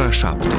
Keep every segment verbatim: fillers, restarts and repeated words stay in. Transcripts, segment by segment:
ora șapte.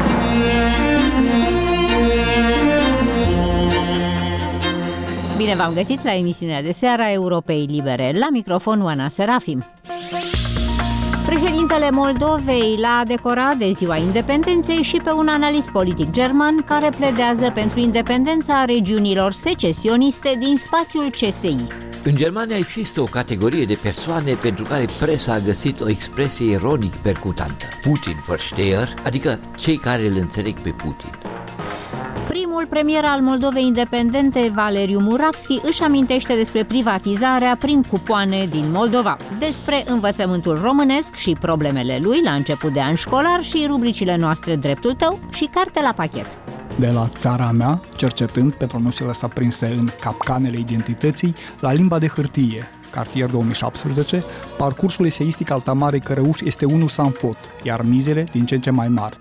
Bine v-am găsit la emisiunea de seară a Europei Libere. La microfon Oana Serafim. Președintele Moldovei l-a decorat de Ziua Independenței și pe un analist politic german care pledează pentru independența regiunilor secesioniste din spațiul C S I. În Germania există o categorie de persoane pentru care presa a găsit o expresie ironic percutantă. Putin-Versteher, adică cei care îl înțeleg pe Putin. Primul premier al Moldovei independente, Valeriu Muravski, își amintește despre privatizarea prin cupoane din Moldova, despre învățământul românesc și problemele lui la început de an școlar și rubricile noastre Dreptul tău și Carte la pachet. De la țara mea, cercetând pentru a nu se lăsa prinse în capcanele identității, la limba de hârtie, Cartier două mii șaptesprezece, parcursul eseistic al Tamarei Cărăuș este unul sans faute, iar mizele din ce în ce mai mari.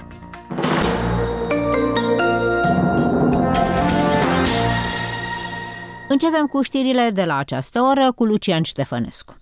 Începem cu știrile de la această oră cu Lucian Ștefănescu.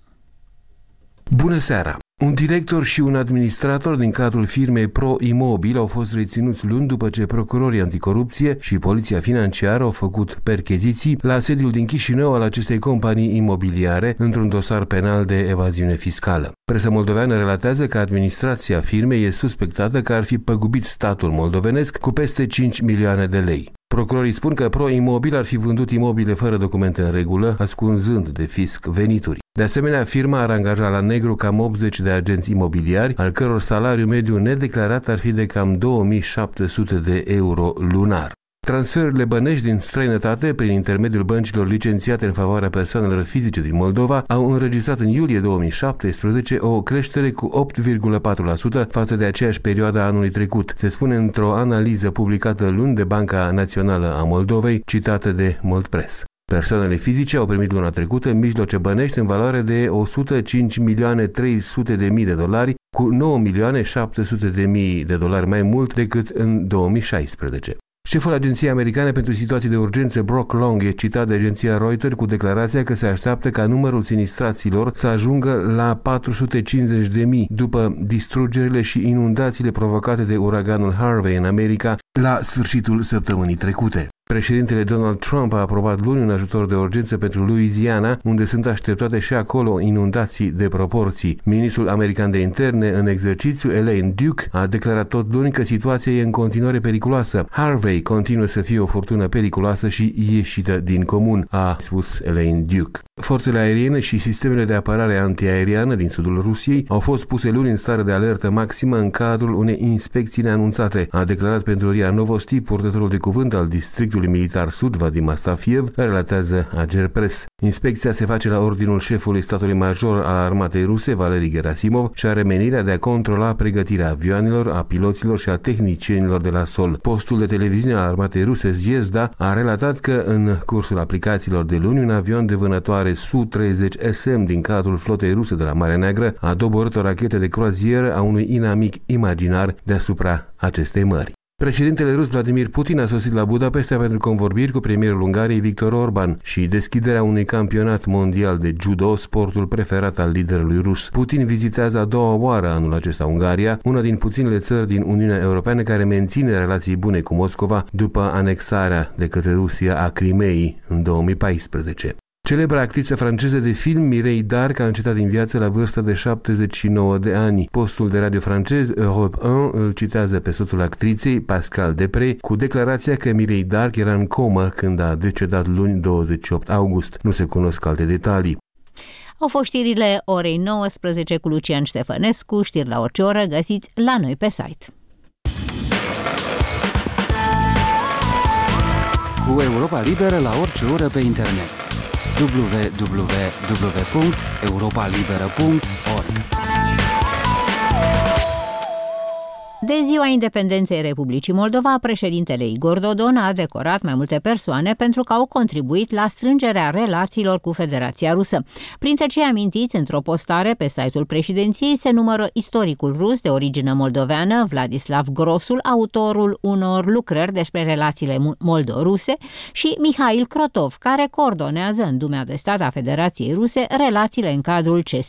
Bună seara! Un director și un administrator din cadrul firmei Pro Imobil au fost reținuți luni după ce procurorii anticorupție și poliția financiară au făcut percheziții la sediul din Chișinău al acestei companii imobiliare într-un dosar penal de evaziune fiscală. Presa moldoveană relatează că administrația firmei e suspectată că ar fi păgubit statul moldovenesc cu peste cinci milioane de lei. Procurorii spun că Pro Imobil ar fi vândut imobile fără documente în regulă, ascunzând de fisc venituri. De asemenea, firma ar angaja la negru cam optzeci de agenți imobiliari, al căror salariu mediu nedeclarat ar fi de cam două mii șapte sute de euro lunar. Transferurile bănești din străinătate, prin intermediul băncilor licențiate în favoarea persoanelor fizice din Moldova, au înregistrat în iulie două mii șaptesprezece o creștere cu opt virgulă patru la sută față de aceeași perioadă a anului trecut, se spune într-o analiză publicată luni de Banca Națională a Moldovei, citată de Moldpress. Persoanele fizice au primit luna trecută mijloace bănești în valoare de o sută cinci milioane trei sute de mii de dolari, cu nouă milioane șapte sute de mii de dolari mai mult decât în două mii șaisprezece. Șeful Agenției Americane pentru Situații de Urgență, Brock Long, e citat de agenția Reuters cu declarația că se așteaptă ca numărul sinistraților să ajungă la patru sute cincizeci de mii după distrugerile și inundațiile provocate de uraganul Harvey în America la sfârșitul săptămânii trecute. Președintele Donald Trump a aprobat luni un ajutor de urgență pentru Louisiana, unde sunt așteptate și acolo inundații de proporții. Ministrul american de interne în exercițiu, Elaine Duke, a declarat tot luni că situația e în continuare periculoasă. Harvey continuă să fie o furtună periculoasă și ieșită din comun, a spus Elaine Duke. Forțele aeriene și sistemele de apărare antiaeriană din sudul Rusiei au fost puse luni în stare de alertă maximă în cadrul unei inspecții neanunțate, a declarat pentru R I A Novosti, purtătorul de cuvânt al districtului militar sud, Vadim Astafiev, relatează Agerpress. Inspecția se face la ordinul șefului statului major al armatei ruse, Valeri Gerasimov, și are menirea de a controla pregătirea avioanelor, a piloților și a tehnicienilor de la sol. Postul de televiziune al armatei ruse, Zvezda, a relatat că în cursul aplicațiilor de luni, un avion de vânătoare S U treizeci S M din cadrul flotei ruse de la Marea Neagră a doborât o rachetă de croazieră a unui inamic imaginar deasupra acestei mări. Președintele rus Vladimir Putin a sosit la Budapesta pentru convorbiri cu premierul Ungariei Viktor Orban și deschiderea unui campionat mondial de judo, sportul preferat al liderului rus. Putin vizitează a doua oară anul acesta Ungaria, una din puținele țări din Uniunea Europeană care menține relații bune cu Moscova după anexarea de către Rusia a Crimeei în două mii paisprezece. Celebra actriță franceză de film Mireille Darc a încetat din viață la vârsta de șaptezeci și nouă de ani. Postul de radio francez Europe unu îl citează pe soțul actriței, Pascal Depré, cu declarația că Mireille Darc era în comă când a decedat luni douăzeci și opt august. Nu se cunosc alte detalii. Au fost știrile orei nouăsprezece cu Lucian Ștefănescu, știri la orice oră găsiți la noi pe site. Cu Europa Liberă la orice oră pe internet. w w w punct europa liberă punct org. De Ziua Independenței Republicii Moldova, președintele Igor Dodon a decorat mai multe persoane pentru că au contribuit la strângerea relațiilor cu Federația Rusă. Printre cei amintiți într-o postare pe site-ul președinției se numără istoricul rus de origine moldoveană, Vladislav Grosul, autorul unor lucrări despre relațiile moldo-ruse, și Mihail Krotov, care coordonează în Dumea de Stat a Federației Ruse relațiile în cadrul C S I.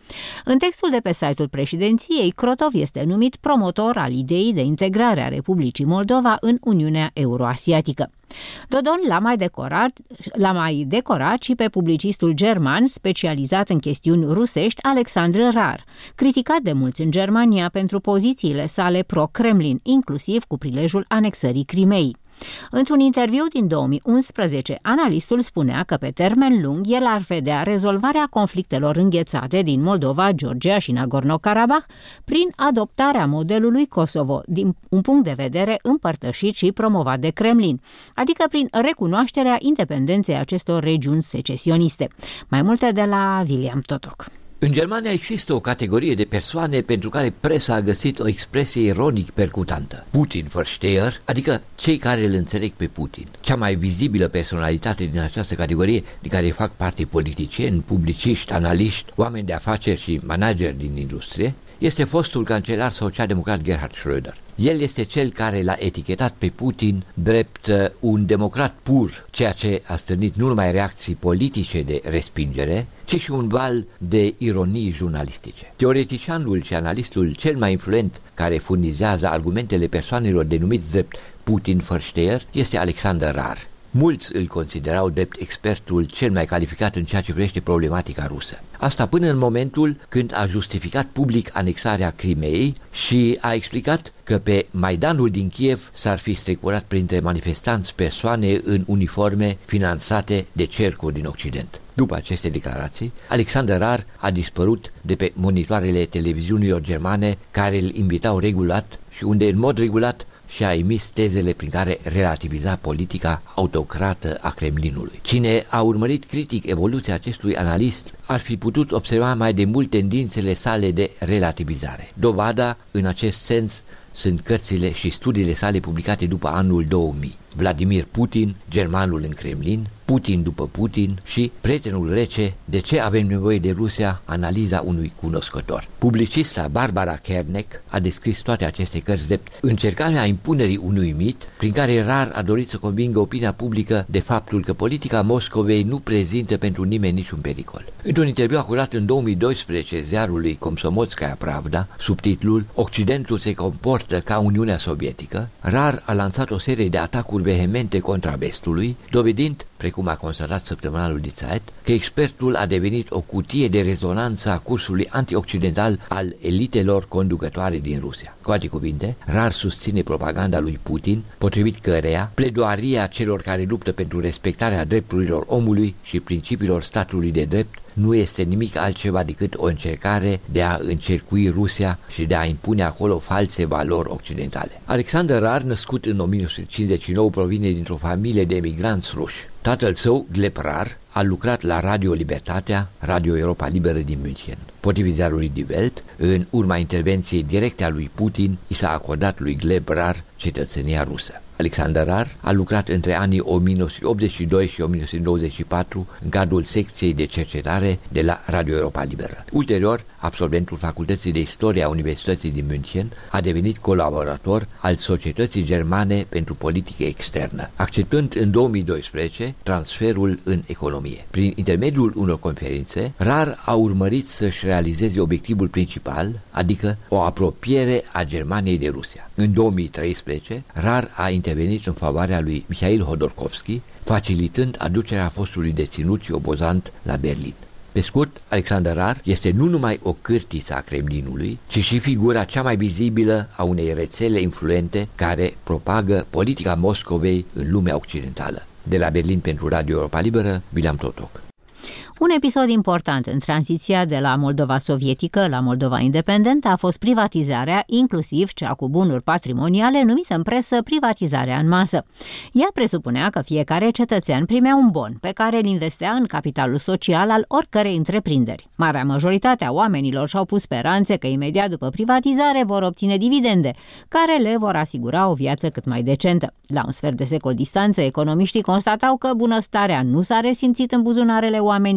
În textul de pe site-ul președinției, Crotov este numit promotor al ideii de integrare a Republicii Moldova în Uniunea Euroasiatică. Dodon l-a mai decorat, l-a mai decorat și pe publicistul german specializat în chestiuni rusești, Alexandr Rar, criticat de mulți în Germania pentru pozițiile sale pro-Kremlin, inclusiv cu prilejul anexării Crimeei. Într-un interviu din două mii unsprezece, analistul spunea că pe termen lung el ar vedea rezolvarea conflictelor înghețate din Moldova, Georgia și Nagorno-Karabakh prin adoptarea modelului Kosovo, din un punct de vedere împărtășit și promovat de Kremlin, adică prin recunoașterea independenței acestor regiuni secesioniste. Mai multe de la William Totok. În Germania există o categorie de persoane pentru care presa a găsit o expresie ironic percutantă. Putin-Versteher, adică cei care îl înțeleg pe Putin. Cea mai vizibilă personalitate din această categorie, din care fac parte politicieni, publiciști, analiști, oameni de afaceri și manageri din industrie, este fostul cancelar social-democrat Gerhard Schröder. El este cel care l-a etichetat pe Putin drept un democrat pur, ceea ce a stârnit nu numai reacții politice de respingere, ci și un val de ironii jurnalistice. Teoreticianul și analistul cel mai influent care furnizează argumentele persoanelor denumiți drept Putin-Versteher este Alexandr Rar. Mulți îl considerau drept expertul cel mai calificat în ceea ce privește problematica rusă. Asta până în momentul când a justificat public anexarea Crimeei și a explicat că pe Maidanul din Kiev s-ar fi strecurat printre manifestanți persoane în uniforme finanțate de cercuri din Occident. După aceste declarații, Alexandr Rar a dispărut de pe monitoarele televiziunilor germane care îl invitau regulat și unde în mod regulat și-a emis tezele prin care relativiza politica autocrată a Kremlinului. Cine a urmărit critic evoluția acestui analist ar fi putut observa mai de mult tendințele sale de relativizare. Dovada în acest sens sunt cărțile și studiile sale publicate după anul două mii. Vladimir Putin, germanul în Kremlin, Putin după Putin și Prietenul rece, de ce avem nevoie de Rusia, analiza unui cunoscător. Publicista Barbara Kernek a descris toate aceste cărți drept încercarea impunerii unui mit prin care Rar a dorit să convingă opinia publică de faptul că politica Moscovei nu prezintă pentru nimeni niciun pericol. Într-un interviu acurat în două mii doisprezece ziarului Komsomolskaya Pravda, subtitlul Occidentul se comportă ca Uniunea Sovietică, Rar a lansat o serie de atacuri vehemente contra vestului, dovedind, precum a constatat săptămânalul Die Zeit, că expertul a devenit o cutie de rezonanță a cursului antioccidental al elitelor conducătoare din Rusia. Cu alte cuvinte, Rar susține propaganda lui Putin, potrivit căreia pledoaria celor care luptă pentru respectarea drepturilor omului și principiilor statului de drept nu este nimic altceva decât o încercare de a încercui Rusia și de a impune acolo false valori occidentale. Alexandr Rar, născut în o mie nouă sute cincizeci și nouă, provine dintr-o familie de emigranți ruși. Tatăl său, Gleb Rar, a lucrat la Radio Libertatea, Radio Europa Liberă din München. Potrivit ziarului Die Welt, în urma intervenției directe a lui Putin, i s-a acordat lui Gleb Rar cetățenia rusă. Alexandr Rar a lucrat între anii o mie nouă sute optzeci și doi și o mie nouă sute douăzeci și patru în cadrul secției de cercetare de la Radio Europa Liberă. Ulterior, absolventul Facultății de Istorie a Universității din München, a devenit colaborator al Societății Germane pentru Politică Externă, acceptând în două mii doisprezece transferul în economie. Prin intermediul unor conferințe, Rar a urmărit să-și realizeze obiectivul principal, adică o apropiere a Germaniei de Rusia. În două mii treisprezece, Rar a intervenit în favoarea lui Mihail Hodorkovski, facilitând aducerea fostului deținut și opozant la Berlin. Pe scurt, Alexandr Rar este nu numai o cârtiță a Kremlinului, ci și figura cea mai vizibilă a unei rețele influente care propagă politica Moscovei în lumea occidentală. De la Berlin pentru Radio Europa Liberă, William Totok. Un episod important în tranziția de la Moldova sovietică la Moldova independentă a fost privatizarea, inclusiv cea cu bunuri patrimoniale, numită în presă privatizarea în masă. Ea presupunea că fiecare cetățean primea un bon pe care îl investea în capitalul social al oricărei întreprinderi. Marea majoritate a oamenilor și-au pus speranțe că imediat după privatizare vor obține dividende, care le vor asigura o viață cât mai decentă. La un sfert de secol distanță, economiștii constatau că bunăstarea nu s-a resimțit în buzunarele oamenilor,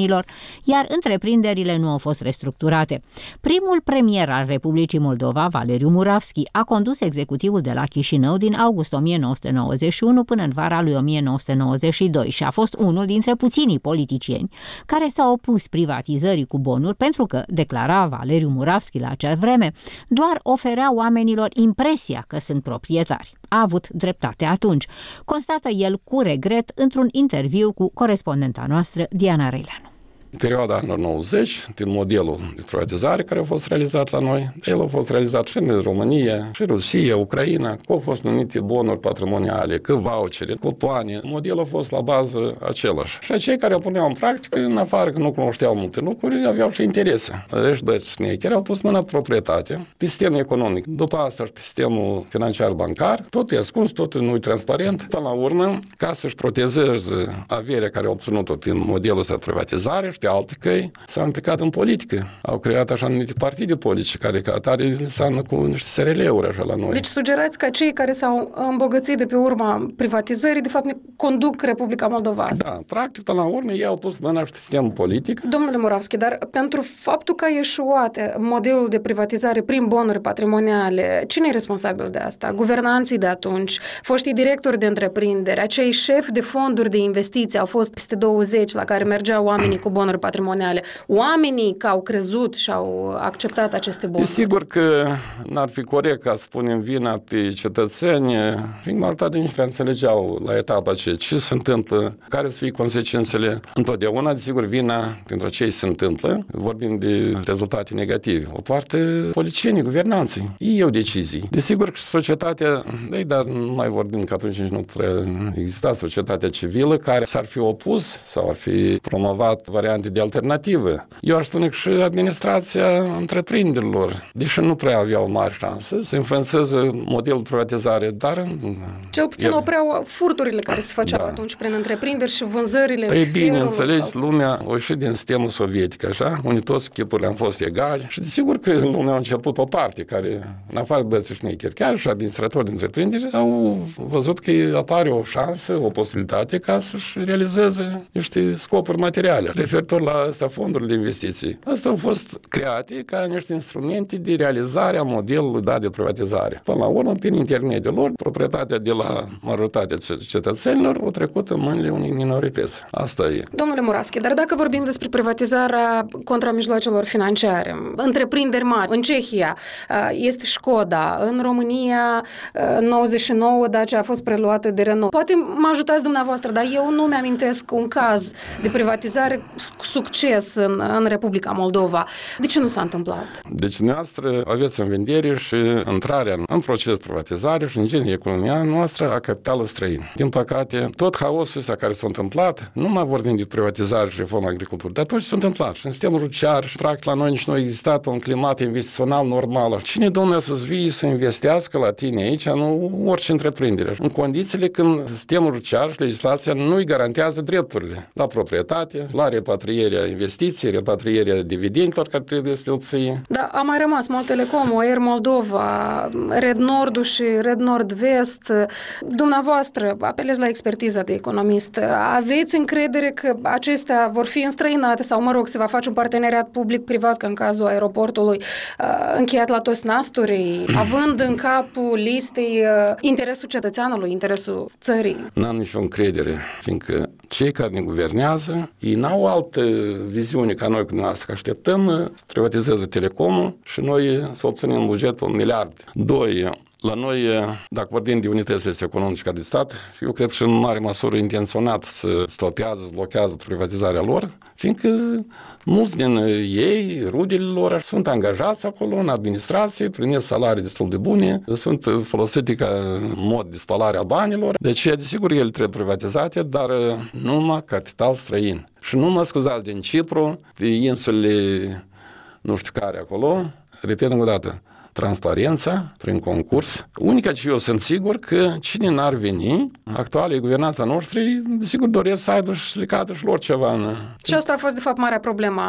oamenilor, iar întreprinderile nu au fost restructurate. Primul premier al Republicii Moldova, Valeriu Muravski, a condus executivul de la Chișinău din august o mie nouă sute nouăzeci și unu până în vara lui o mie nouă sute nouăzeci și doi și a fost unul dintre puținii politicieni care s-au opus privatizării cu bonuri pentru că, declara Valeriu Muravski la acea vreme, doar oferea oamenilor impresia că sunt proprietari. A avut dreptate atunci, constată el cu regret într-un interviu cu corespondenta noastră Diana Reileanu. Perioada anilor nouăzeci, din modelul de privatizare care a fost realizat la noi, el a fost realizat și în România, și Rusia, Ucraina, că au fost numite bonuri patrimoniale, că vouchere, cupoane. Modelul a fost la bază același. Și cei care îl puneau în practică, în afară că nu cunoșteau multe lucruri, aveau și interese. Deci, doi șnecheri au pus mâna proprietate pe sistemul economic. După asta și pe sistemul financiar bancar, totul e ascuns, totul nu e transparent. Până la urmă, ca să-și protejeze averea care au obținut-o din modelul de privatizare, pe alte căi, s-au implicat în politică. Au creat așa numite partide politice, care ca atare înseamnă cu niște S R L-uri așa la noi. Deci sugerați că cei care s-au îmbogățit de pe urma privatizării, de fapt, ne conduc Republica Moldova astăzi. Da, practic, până la urmă, ei au pus mâna pe sistemul politic. Domnule Muravski, dar pentru faptul că a eșuat modelul de privatizare prin bonuri patrimoniale, cine e responsabil de asta? Guvernanții de atunci, foștii directori de întreprinderi, acei șefi de fonduri de investiții, au fost peste douăzeci la care mergeau oamenii cu bonuri patrimoniale. Oamenii că au crezut și au acceptat aceste bonuri. Sigur că n-ar fi corect ca să spunem vina pe cetățeni, fiindcă majoritatea nici prea înțelegeau la etapa aceea ce se întâmplă, care să fie consecințele. Întotdeauna, desigur, vina pentru ce se întâmplă, vorbim de rezultate negative. O poartă politicienii, guvernanții. Ei iau decizii. Desigur că societatea, ei, dar nu mai vorbim că atunci nici nu exista societatea civilă care s-ar fi opus sau ar fi promovat variante de alternativă. Eu aș spune că și administrația întreprinderilor, deși nu prea aveau mari șanse să influențeze modelul de privatizare, dar... Cel puțin el... opreau furturile care se făceau da. atunci prin întreprinderi și vânzările Păi bine, înțelegi, sau... lumea a ieșit din sistemul sovietic, așa, unde toți chipurile am fost egali și desigur că lumea a început o parte care, în afară de băieții șnecheri, chiar și administratori de întreprinderi, au văzut că apare o șansă, o posibilitate ca să-și realizeze niște scopuri materiale, referitor la asta, fondurile de investiții. Astea au fost create ca niște instrumente de realizare a modelului dat de privatizare. Până la urmă, prin intermediul lor, proprietatea de la majoritatea cetățenilor a trecut în mâinile unei minorități. Asta e. Domnule Muravski, dar dacă vorbim despre privatizarea contramijloacelor financiare, întreprinderi mari, în Cehia este Școda, în România, în nouăzeci și nouă, Dacia a fost preluată de Renault. Poate mă ajutați dumneavoastră, dar eu nu mi-amintesc un caz de privatizare cu succes în, în Republica Moldova. De ce nu s-a întâmplat? Deci, noastră aveți în vedere și intrarea în proces de privatizare și în genere economia noastră a capitală străină. Din păcate, tot haosul ăsta care s-a întâmplat, nu mai vorbim de privatizare și reforma agriculturii, dar tot ce s-a întâmplat. Și în sistemul rutier, și practic la noi nici nu a existat un climat investițional normal. Cine, domnule, să-ți vii să investească la tine aici, nu orice întreprindere. În condițiile când sistemul rutier și legislația nu îi garantează drepturile la proprietate, la repatrierea investiției, repatrierea dividendelor care trebuie să le ții. Da, a mai rămas Moltelecom, Air Moldova, Red Nord și Red Nord-Vest. Dumneavoastră, apelez la expertiza de economist. Aveți încredere că acestea vor fi înstrăinate sau, mă rog, se va face un parteneriat public-privat, ca în cazul aeroportului, încheiat la toți nasturii, având în capul listei interesul cetățeanului, interesul țării? N-am nicio încredere, fiindcă cei care ne guvernează, ei n-au altă viziune ca noi cu noastră, că așteptăm să privatizeze Telecomul și noi să obținem bugetul un miliard. Doi, la noi, dacă vorbim de unități economice de stat, eu cred că în mare măsură intenționat să stopează, să blochează privatizarea lor, fiindcă mulți din ei, rudele lor, sunt angajați acolo în administrație, primesc salarii destul de bune, sunt folosite ca mod de stolare a banilor, deci, desigur, ele trebuie privatizate, dar numai capital străin. Și nu mă scuzați din Cipru, de insulele nu știu care acolo, repet încă o dată, transparența prin concurs. Unica ce eu sunt sigur că cine n-ar veni, actualii guvernanța noștri, desigur doresc să aibă și slicată și lor ceva. În... Și asta a fost, de fapt, marea problemă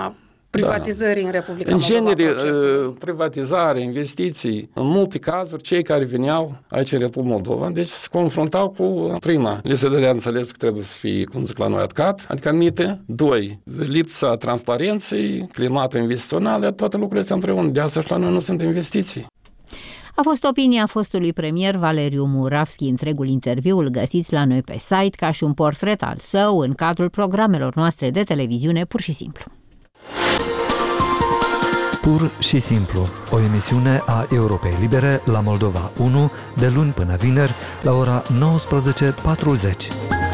privatizării da. în Republica în Moldova. În genere, privatizare, investiții, în multe cazuri, cei care veneau aici în Republica Moldova, deci se confruntau cu prima. Le se dădea înțeles că trebuie să fie, cum zic la noi, atcat, adică anumite. Doi, lipsa transparenței, climatul investițional, toate lucrurile astea împreună. De asta și la noi nu sunt investiții. A fost opinia fostului premier Valeriu Muravski. Întregul interviu îl găsiți la noi pe site ca și un portret al său în cadrul programelor noastre de televiziune Pur și Simplu. Pur și Simplu, o emisiune a Europei Libere la Moldova unu, de luni până vineri, la ora nouăsprezece patruzeci.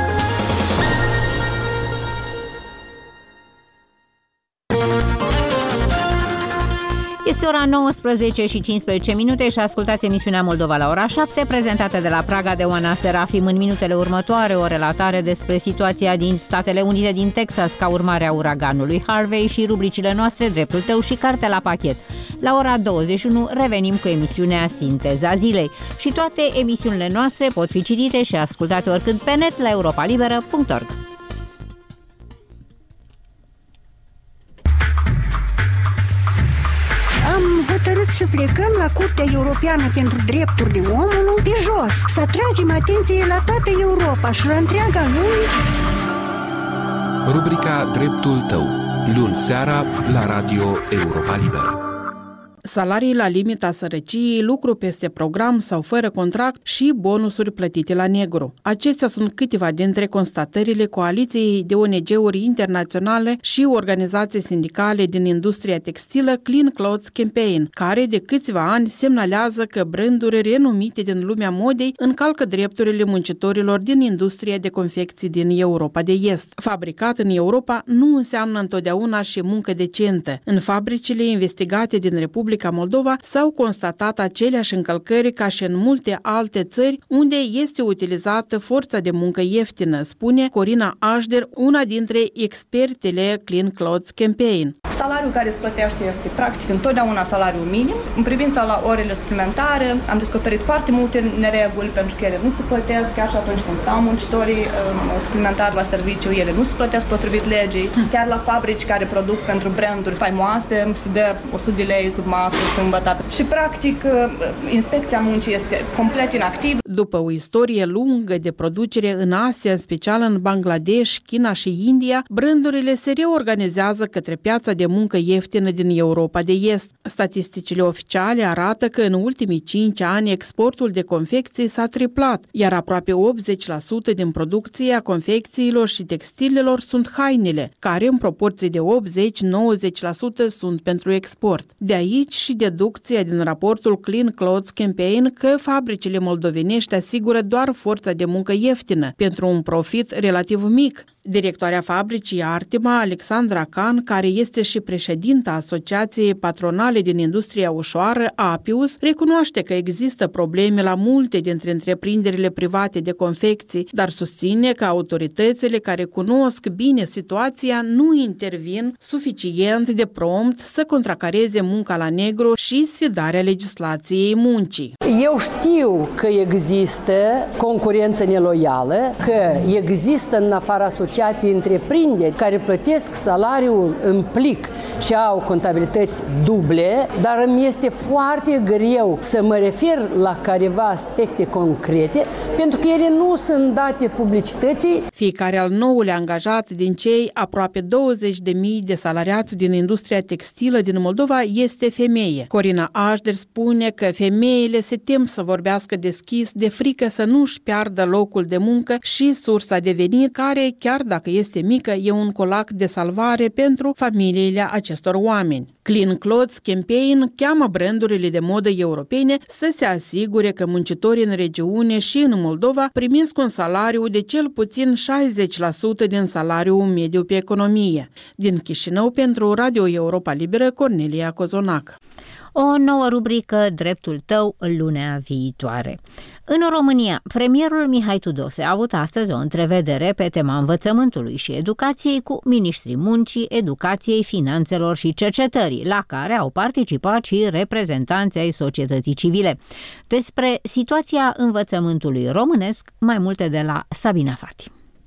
Este ora nouăsprezece și cincisprezece minute și ascultați emisiunea Moldova la ora șapte, prezentată de la Praga de Oana Serafim. În minutele următoare, o relatare despre situația din Statele Unite din Texas ca urmare a uraganului Harvey și rubricile noastre Dreptul tău și Carte la pachet. La ora douăzeci și unu revenim cu emisiunea Sinteza zilei și toate emisiunile noastre pot fi citite și ascultate oricând pe net la europa liberă punct org. Am hotărât să plecăm la Curtea Europeană pentru Drepturile Omului pe jos, să atragem atenție la toată Europa și la întreaga lume. Rubrica Dreptul tău, luni seara la Radio Europa Liberă. Salarii la limita sărăciei, lucru peste program sau fără contract și bonusuri plătite la negru. Acestea sunt câteva dintre constatările Coaliției de O N G-uri internaționale și organizații sindicale din industria textilă Clean Clothes Campaign, care de câțiva ani semnalează că branduri renumite din lumea modei încalcă drepturile muncitorilor din industria de confecții din Europa de Est. Fabricat în Europa nu înseamnă întotdeauna și muncă decentă. În fabricile investigate din Republica Moldova s-au constatat aceleași încălcări ca și în multe alte țări unde este utilizată forța de muncă ieftină, spune Corina Așder, una dintre expertele Clean Clothes Campaign. Salariul care se plătește este practic întotdeauna salariul minim. În privința la orele suplimentare am descoperit foarte multe nereguli pentru că ele nu se plătesc, chiar și atunci când stau muncitorii suplimentari la serviciu, ele nu se plătesc potrivit legii. Chiar la fabrici care produc pentru branduri faimoase se dă o sută de lei sub masă sâmbătă. Și practic inspecția muncii este complet inactivă. După o istorie lungă de producere în Asia, în special în Bangladesh, China și India, brandurile se reorganizează către piața de muncă ieftină din Europa de Est. Statisticile oficiale arată că în ultimii cinci ani exportul de confecții s-a triplat, iar aproape optzeci la sută din producția confecțiilor și textilelor sunt hainele, care în proporție de optzeci-nouăzeci la sută sunt pentru export. De aici și deducția din raportul Clean Clothes Campaign că fabricile moldovenești asigură doar forța de muncă ieftină, pentru un profit relativ mic. Directoarea fabricii Artima, Alexandra Can, care este și președinta Asociației Patronale din Industria Ușoară, APIUS, recunoaște că există probleme la multe dintre întreprinderile private de confecții, dar susține că autoritățile care cunosc bine situația nu intervin suficient de prompt să contracareze munca la negru și sfidarea legislației muncii. Eu știu că există concurență neloială, că există în afara asociației întreprinderi care plătesc salariul în plic și au contabilități duble, dar îmi este foarte greu să mă refer la careva aspecte concrete, pentru că ele nu sunt date publicității. Fiecare al nouălea angajat din cei aproape douăzeci de mii de salariați din industria textilă din Moldova este femeie. Corina Așder spune că femeile se tem să vorbească deschis de frică să nu-și piardă locul de muncă și sursa de venit, care, chiar dacă este mică, e un colac de salvare pentru familiile acestor oameni. Clean Clothes Campaign cheamă brandurile de modă europene să se asigure că muncitorii în regiune și în Moldova primesc un salariu de cel puțin șaizeci la sută din salariul mediu pe economie. Din Chișinău, pentru Radio Europa Liberă, Cornelia Cozonac. O nouă rubrică Dreptul tău lunea viitoare. În România, premierul Mihai Tudose a avut astăzi o întrevedere pe tema învățământului și educației cu miniștrii muncii, educației, finanțelor și cercetării, la care au participat și reprezentanții ai societății civile. Despre situația învățământului românesc, mai multe de la Sabina Fati.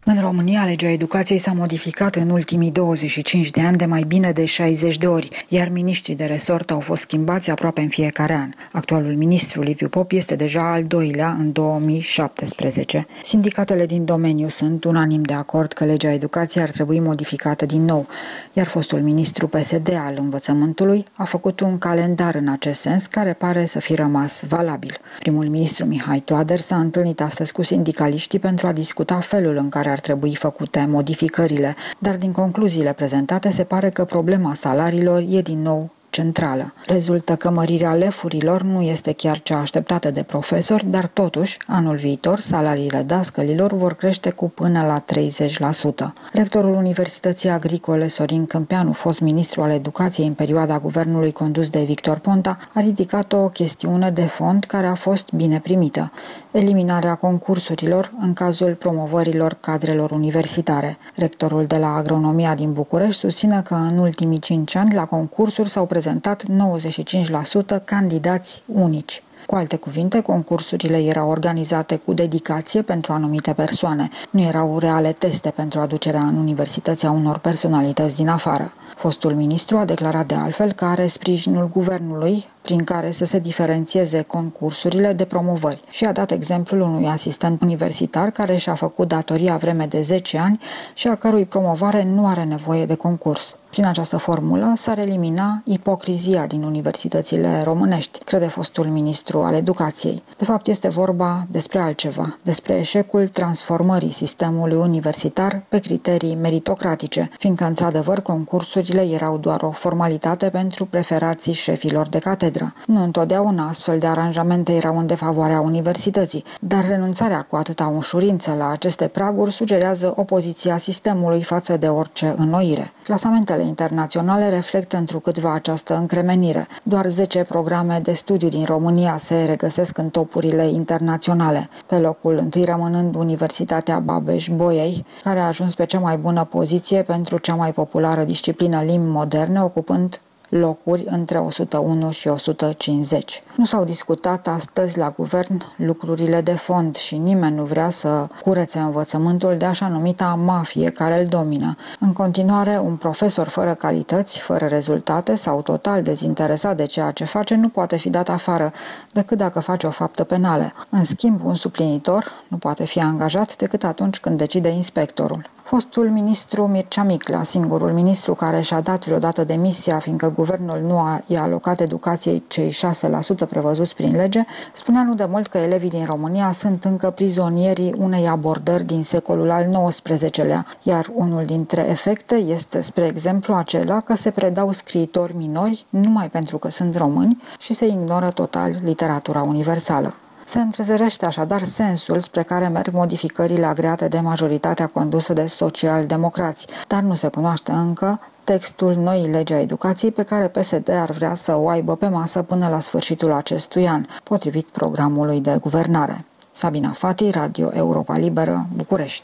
În România, legea educației s-a modificat în ultimii douăzeci și cinci de ani de mai bine de șaizeci de ori, iar miniștrii de resort au fost schimbați aproape în fiecare an. Actualul ministru Liviu Pop este deja al doilea în două mii șaptesprezece. Sindicatele din domeniu sunt unanim de acord că legea educației ar trebui modificată din nou, iar fostul ministru P S D al învățământului a făcut un calendar în acest sens care pare să fi rămas valabil. Primul ministru Mihai Toader s-a întâlnit astăzi cu sindicaliștii pentru a discuta felul în care ar trebui făcute modificările, dar din concluziile prezentate se pare că problema salariilor e din nou centrală. Rezultă că mărirea lefurilor nu este chiar cea așteptată de profesori, dar totuși, anul viitor, salariile dascălilor vor crește cu până la treizeci la sută. Rectorul Universității Agricole, Sorin Câmpeanu, fost ministru al educației în perioada guvernului condus de Victor Ponta, a ridicat o chestiune de fond care a fost bine primită: eliminarea concursurilor în cazul promovărilor cadrelor universitare. Rectorul de la Agronomia din București susține că în ultimii cinci ani la concursuri s-au prezentat nouăzeci și cinci la sută candidați unici. Cu alte cuvinte, concursurile erau organizate cu dedicație pentru anumite persoane. Nu erau reale teste pentru aducerea în universități a unor personalități din afară. Fostul ministru a declarat de altfel că are sprijinul guvernului prin care să se diferențieze concursurile de promovări și a dat exemplul unui asistent universitar care și-a făcut datoria vreme de zece ani și a cărui promovare nu are nevoie de concurs. Prin această formulă s-ar elimina ipocrizia din universitățile românești, crede fostul ministru al educației. De fapt, este vorba despre altceva, despre eșecul transformării sistemului universitar pe criterii meritocratice, fiindcă, într-adevăr, concursurile erau doar o formalitate pentru preferații șefilor de catedră. Nu întotdeauna astfel de aranjamente erau în defavoarea universității, dar renunțarea cu atâta ușurință la aceste praguri sugerează opoziția sistemului față de orice înnoire. Clasamentele internaționale reflectă întrucâtva această încremenire. Doar zece programe de studiu din România se regăsesc în topurile internaționale, pe locul întâi rămânând Universitatea Babeș-Bolyai, care a ajuns pe cea mai bună poziție pentru cea mai populară disciplină limbi moderne, ocupând locuri între o sută unu și o sută cincizeci. Nu s-au discutat astăzi la guvern lucrurile de fond și nimeni nu vrea să curețe învățământul de așa numita mafie care îl domină. În continuare, un profesor fără calități, fără rezultate sau total dezinteresat de ceea ce face nu poate fi dat afară decât dacă face o faptă penală. În schimb, un suplinitor nu poate fi angajat decât atunci când decide inspectorul. Fostul ministru Mircea Miclea, singurul ministru care și-a dat vreodată demisia fiindcă guvernul nu a i-a alocat educației cei șase la sută prevăzuți prin lege, spunea nu de mult că elevii din România sunt încă prizonierii unei abordări din secolul al nouăsprezecelea, iar unul dintre efecte este, spre exemplu, acela că se predau scriitori minori numai pentru că sunt români și se ignoră total literatura universală. Se întrezărește așadar sensul spre care merg modificările agreate de majoritatea condusă de social-democrați, dar nu se cunoaște încă textul noii legi a educației pe care P S D ar vrea să o aibă pe masă până la sfârșitul acestui an, potrivit programului de guvernare. Sabina Fati, Radio Europa Liberă, București.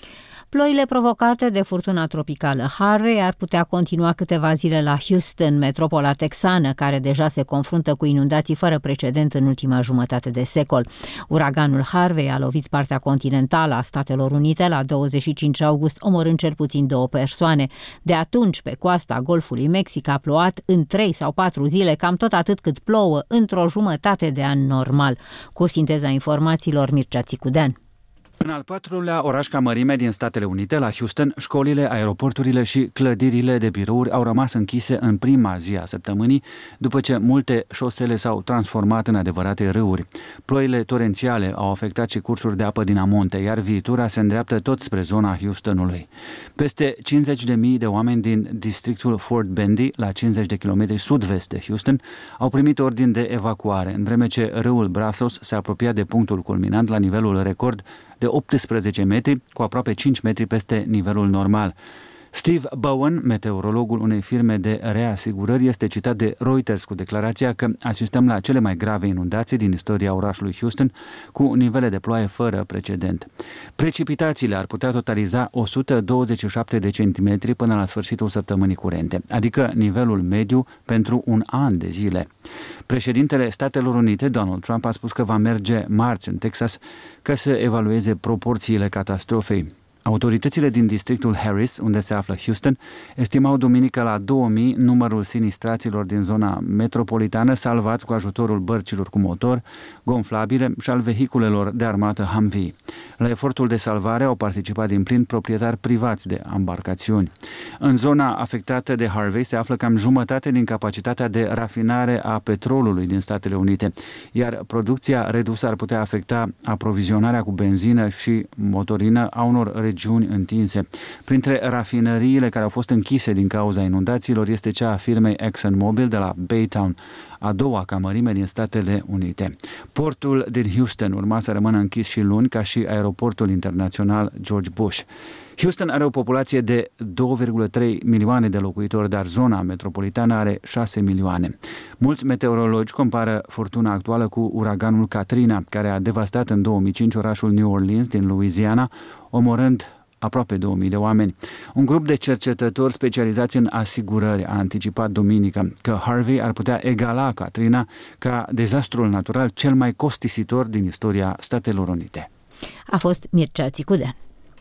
Ploile provocate de furtuna tropicală Harvey ar putea continua câteva zile la Houston, metropola texană, care deja se confruntă cu inundații fără precedent în ultima jumătate de secol. Uraganul Harvey a lovit partea continentală a Statelor Unite la douăzeci și cinci august, omorând cel puțin două persoane. De atunci, pe coasta Golfului Mexic a plouat în trei sau patru zile, cam tot atât cât plouă într-o jumătate de an normal. Cu sinteza informațiilor, Mircea Țicudean. În al patrulea oraș ca mărime din Statele Unite, la Houston, școlile, aeroporturile și clădirile de birouri au rămas închise în prima zi a săptămânii, după ce multe șosele s-au transformat în adevărate râuri. Ploile torențiale au afectat și cursuri de apă din amonte, iar viitura se îndreaptă tot spre zona Houstonului. Peste cincizeci de mii de oameni din districtul Fort Bendy, la cincizeci de kilometri sud-vest de Houston, au primit ordin de evacuare, în vreme ce râul Brazos se apropia de punctul culminant la nivelul record de optsprezece metri, cu aproape cinci metri peste nivelul normal. Steve Bowen, meteorologul unei firme de reasigurări, este citat de Reuters cu declarația că asistăm la cele mai grave inundații din istoria orașului Houston, cu nivele de ploaie fără precedent. Precipitațiile ar putea totaliza o sută douăzeci și șapte de centimetri până la sfârșitul săptămânii curente, adică nivelul mediu pentru un an de zile. Președintele Statelor Unite, Donald Trump, a spus că va merge marți în Texas ca să evalueze proporțiile catastrofei. Autoritățile din districtul Harris, unde se află Houston, estimau duminică la două mii numărul sinistraților din zona metropolitană salvați cu ajutorul bărcilor cu motor, gonflabile și al vehiculelor de armată Humvee. La efortul de salvare au participat din plin proprietari privați de embarcațiuni. În zona afectată de Harvey se află cam jumătate din capacitatea de rafinare a petrolului din Statele Unite, iar producția redusă ar putea afecta aprovizionarea cu benzină și motorină a unor regiuni întinse. Printre rafinăriile care au fost închise din cauza inundațiilor este cea a firmei ExxonMobil de la Baytown, a doua ca mărime din Statele Unite. Portul din Houston urma să rămână închis și luni, ca și aeroportul internațional George Bush. Houston are o populație de două virgulă trei milioane de locuitori, dar zona metropolitană are șase milioane. Mulți meteorologi compară furtuna actuală cu uraganul Katrina, care a devastat în două mii cinci orașul New Orleans din Louisiana, omorând aproape două mii de oameni. Un grup de cercetători specializați în asigurări a anticipat duminică că Harvey ar putea egala Katrina ca dezastrul natural cel mai costisitor din istoria Statelor Unite. A fost Mircea Țicudean.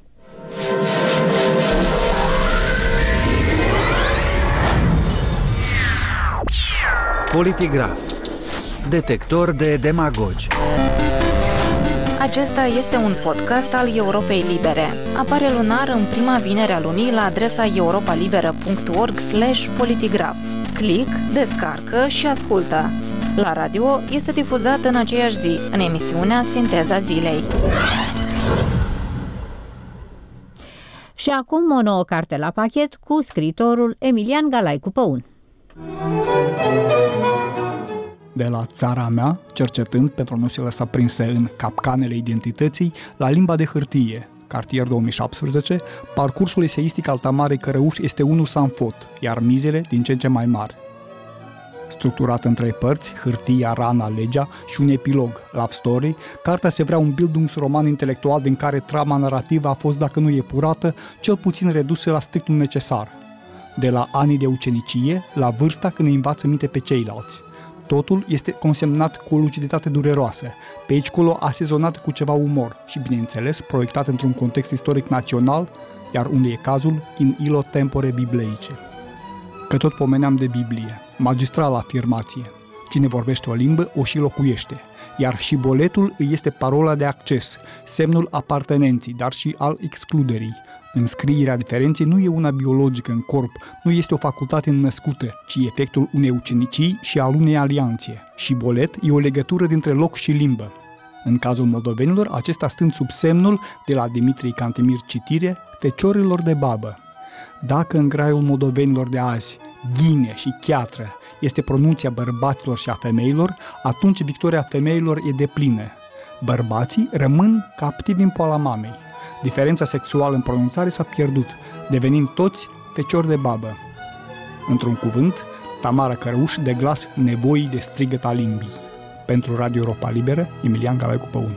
Politigraf. Detector de demagogi. Acesta este un podcast al Europei Libere. Apare lunar în prima vinere a lunii la adresa europalibera punct org slash politigraf. Click, descarcă și ascultă. La radio este difuzat în aceeași zi, în emisiunea Sinteza Zilei. Și acum o nouă carte la pachet cu scriitorul Emilian Galaicu Păun. De la țara mea, cercetând pentru a nu se lăsa prinse în capcanele identității, la limba de hârtie, cartier două mii șaptesprezece, parcursul eseistic al Tamarei Cărăuș este unul sanfot, iar mizele din ce în ce mai mari. Structurat în trei părți, hârtia, rana, legea și un epilog, love story, cartea se vrea un bildungsroman intelectual din care trama narrativă a fost, dacă nu epurată, cel puțin redusă la strictul necesar. De la anii de ucenicie, la vârsta când îi învață minte pe ceilalți. Totul este consemnat cu o luciditate dureroasă, pe aici colo asezonat cu ceva umor și, bineînțeles, proiectat într-un context istoric național, iar unde e cazul, in illo tempore bibleice. Că tot pomeneam de Biblie, magistrală afirmație. Cine vorbește o limbă, o și locuiește, iar șiboletul îi este parola de acces, semnul apartenenței, dar și al excluderii. Înscrierea diferenței nu e una biologică în corp, nu este o facultate născută, ci efectul unei ucenicii și al unei alianțe. Șibolet e o legătură dintre loc și limbă. În cazul moldovenilor, acesta stând sub semnul, de la Dimitrie Cantemir citire, feciorilor de babă. Dacă în graiul moldovenilor de azi, ghine și chiatră este pronunția bărbaților și a femeilor, atunci victoria femeilor e deplină. Bărbații rămân captivi în poala mamei. Diferența sexuală în pronunțare s-a pierdut, devenind toți feciori de babă. Într-un cuvânt, Tamara Cărăuș de glas nevoii de strigăt a limbii. Pentru Radio Europa Liberă, Emilian Galaicu Păun.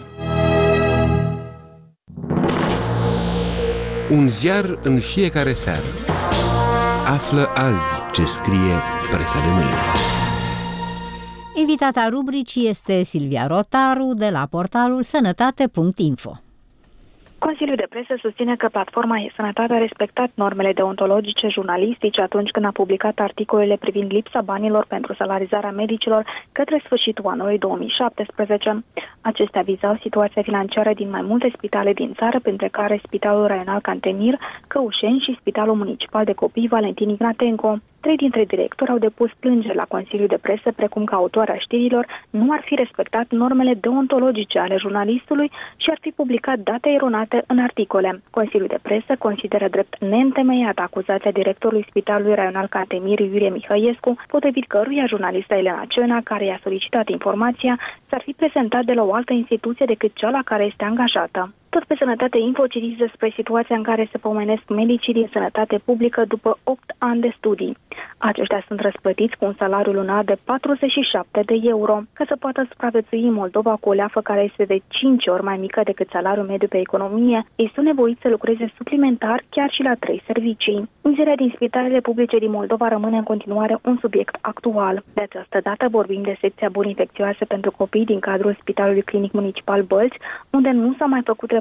Un ziar în fiecare seară. Află azi ce scrie presa de mâine. Invitata rubricii este Silvia Rotaru de la portalul sănătate punct info. Consiliul de Presă susține că platforma e-Sănătate a respectat normele deontologice jurnalistice atunci când a publicat articolele privind lipsa banilor pentru salarizarea medicilor către sfârșitul anului două mii șaptesprezece. Acestea vizau situația financiară din mai multe spitale din țară, printre care Spitalul Raional Cantemir, Căușeni și Spitalul Municipal de Copii Valentin Ignatenco. Trei dintre directori au depus plângeri la Consiliul de Presă, precum că autoarea știrilor nu ar fi respectat normele deontologice ale jurnalistului și ar fi publicat date eronate în articole. Consiliul de Presă consideră drept neîntemeiată acuzația directorului Spitalului Raional Cantemir, Iurie Mihăiescu, potrivit căruia jurnalista Elena Ciona, care i-a solicitat informația, s-ar fi prezentat de la o altă instituție decât cea la care este angajată. Tot pe Sănătate Info citiți despre situația în care se pomenesc medicii din sănătate publică după opt ani de studii. Aceștia sunt răsplătiți cu un salariu lunar de patruzeci și șapte de euro. Ca să poată supraviețui în Moldova cu o leafă care este de cinci ori mai mică decât salariul mediu pe economie, ei sunt nevoiți să lucreze suplimentar chiar și la trei servicii. Mizeria din spitalele publice din Moldova rămâne în continuare un subiect actual. De această dată vorbim de secția boli infecțioase pentru copii din cadrul Spitalului Clinic Municipal Bălți, unde nu s-a mai făcut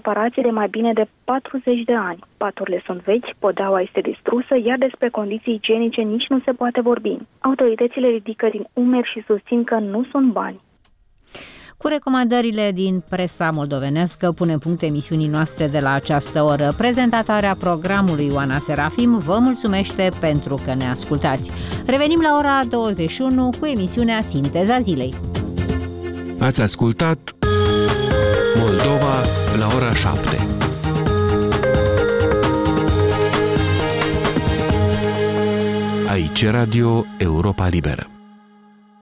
reparație de mai bine de patruzeci de ani. Paturile sunt vechi, podeaua este distrusă, iar despre condiții igienice nici nu se poate vorbi. Autoritățile ridică din umeri și susțin că nu sunt bani. Cu recomandările din presa moldovenească punem punct emisiunii noastre de la această oră. Prezentatoarea programului Oana Serafim vă mulțumește pentru că ne ascultați. Revenim la ora douăzeci și unu cu emisiunea Sinteza Zilei. Ați ascultat Moldova la ora șapte. Aici Radio Europa Liberă.